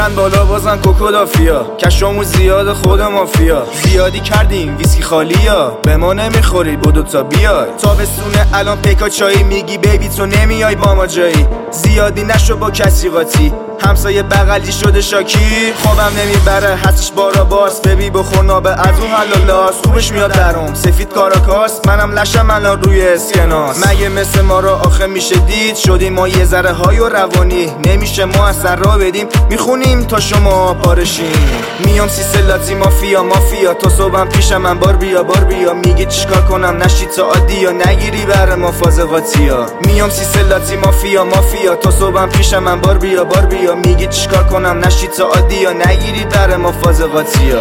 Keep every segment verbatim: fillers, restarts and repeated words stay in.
میرن بالا بازن کوکولافیا، کشمون زیاد خود مافیا. زیادی کردیم ویسکی خالیا، به ما نمیخوری بدو تا بیای. تابستونه الان پیکا چایی، میگی بیبی تو نمیای با ما جایی. زیادی نشو با کسی قاطی، همسایه بغلی شده شاکی. خوابم نمیبره حسش بارا باز، ببی بخور نابه از اون حلالاس. خوبش میاد درم سفید کاراکاس، منم لشم الان روی اسکناس. مگه مثل ما را آخه میشه دید، شدیم ما یه ذره های و روانی. نمیشه ما اثر را بدیم، میخونیم تا شما پارشیم. میام سیسلاتی مافیا مافیا، تو صبحم پیشم من بار بیا بار بیا. میگه چیکار کنم نشی تا عادی یا نگیری بر ما فاز قاطیا. میام سیسلاتی مافیا مافیا، تو صبحم پیشم من بار بیا بار بیا. میگه چیکار کنم نشی تا عادی یا نگیری بر ما فاز قاطیا.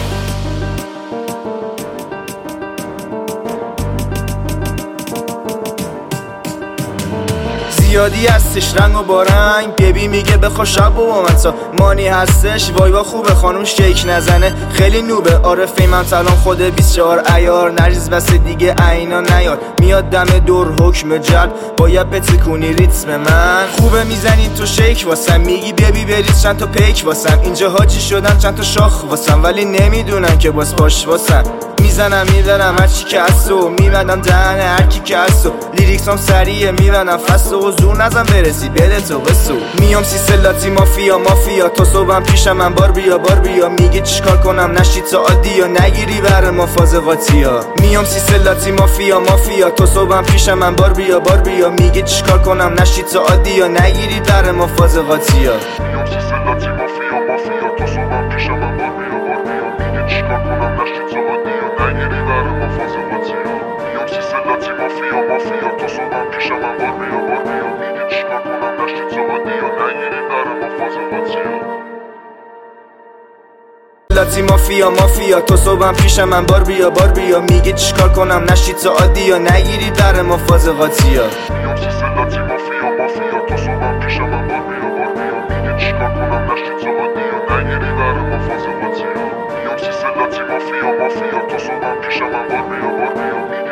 زیادی هستش رنگ و بارنگ، بیبی میگه بخوا شب و بامتا. مانی هستش وایوا خوبه خانوم شیک نزنه خیلی نوبه. آره فیمم تلان خود بیست و چهار عیار، نریز بس دیگه عینا نیار. میاد دم دور حکم جلب، باید بتکونی ریتم من. خوبه میزنی تو شیک واسم، میگی بیبی بریز چند تا پیک واسم. اینجا حاجی شدن چند تا شاخ واسم، ولی نمیدونن که باز پاش واسم. میزنم میدارم هرچی که هستو، میبندم دهن هرکی که هستو. لیریکس هم سریعه میبندم فستو، زور نزن برسی بده تو بسو. میام سیسلاتی مافیا مافیا، تو صبحم پیشم من بار بیا بار بیا. میگه چیکار کنم نشی تا عادی یا نگیری بر ما فاز قاطیا. میام سیسلاتی مافیا مافیا، تو صبحم پیشم من بار بیا بار بیا. میگه چیکار کنم نشی تا عادی یا نگیری بر ما فاز قاطیا. میام سیسلاتی مافیا مافیا، تو صبحم پیشم من بار بیا بار بیا. میگه چیکار کنم نشی تا عادی یا نگیری بر ما فاز قاطیا. میام سیسلاتی مافیا مافیا، تو صبحم پیشم من بار بیا بار بیا. میگه چیکار کنم نشی تا عادی یا نگیری بر ما فاز قاطیا. لاتی مافیا مافیا، تو صبحم پیشم من بار بیا بار بیا. میگه چیکار کنم نشی تا عادی یا نگیری بر ما فاز قاطیا. میام سیسلاتی مافیا مافیا، تو صبحم پیشم من بار بیا بار بیا. میگه چیکار کنم نشی تا عادی یا نگیری بر ما فاز قاطیا. میام سیسلاتی مافیا مافیا، تو صبحم پیشم من بار بیا بار بیا.